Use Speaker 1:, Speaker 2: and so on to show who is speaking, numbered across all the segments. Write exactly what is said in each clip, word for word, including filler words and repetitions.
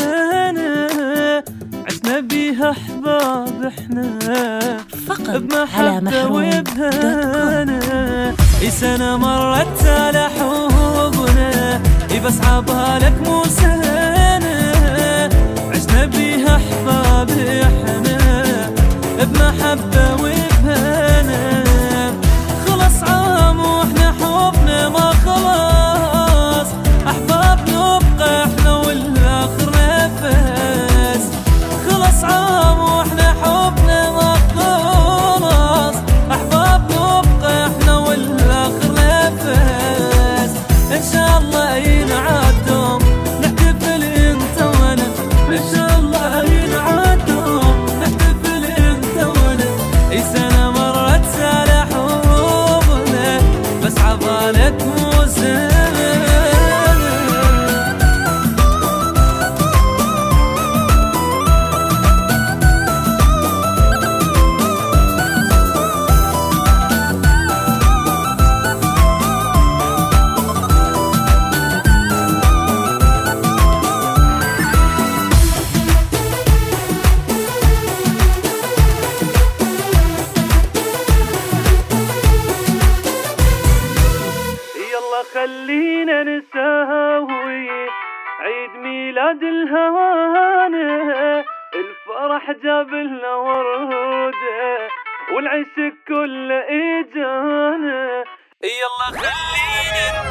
Speaker 1: سنة عشنا بيها أحباب احنا
Speaker 2: فقط
Speaker 1: بمحبة وبهنا. اي سنة مرت على حبنا بس عبها لك مو سنة عشنا بيها أحباب احنا بمحبة وبهنا. خلص عام واحنا حبنا ما خلاص أحباب نبقى احنا والآخر نفس. خلص عام واحنا حبنا ما خلاص أحباب نبقى احنا والآخر نفس. إن شاء الله ينعدهم نحتفل انت وانا، إن شاء الله ينعدهم نحتفل انت وانا. اي سنة مرت على حبنا بس عبالك مو سنة. خلينا نساوي عيد ميلاد الهوانة، الفرح جاب لنا وردة والعشق كله اجانا. يلا خلينا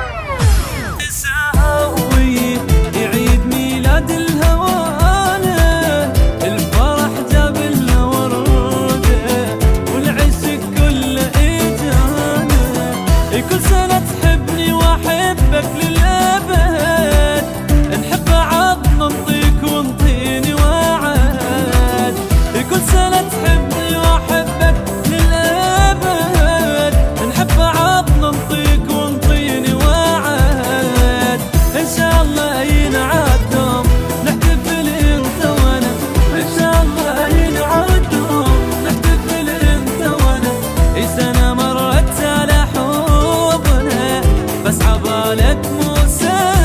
Speaker 1: نساوي عيد ميلاد الهوانة، الفرح جاب لنا وردة والعشق كله اجانا. كل سنة تحبني واحبك للأبد، نحب عض ننطيك ونطيني وعد. كل سنة تحبني واحبك للأبد، نحب عض ننطيك ونطيني وعد. إن شاء الله ينعدهم نحتفل انت وانا، إن شاء الله ينعدهم نحتفل انت وانا. اي سنة مرت على حبنا بس عبالك مو سنة.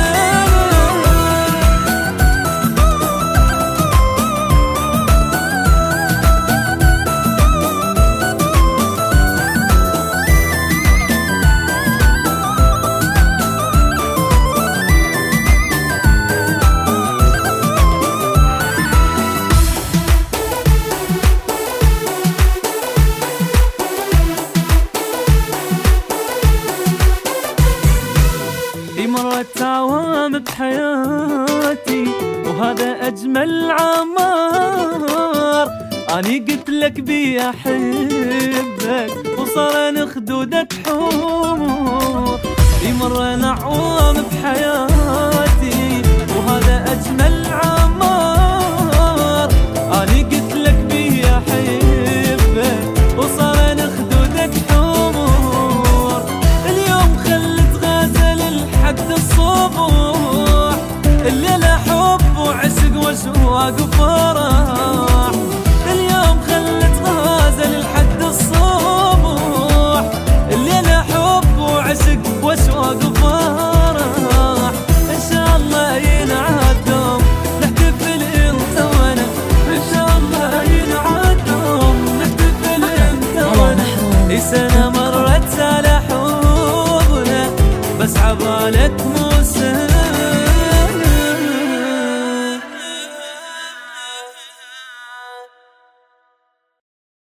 Speaker 1: مرت عوام بحياتي وهذا أجمل عمار، أني قلت لك بي أحبك وصار خدودك حمر. مرنا عوام بحياتي وهذا أجمل عمار، أني قلت لك بي أحبك وصار خدودك حمر. اليوم خلت غازل لحد الصبح، الليلة حب وعشق واشواق وفرح. اليوم خلت غازل لحد الصبح، الليلة حب وعشق واشواق وفرح. إن شاء الله ينعدهم نحتفل انت وانا، إن شاء الله ينعدهم نحتفل انت وانا. اي سنة مرت على حبنا بس عبالك مو سنة.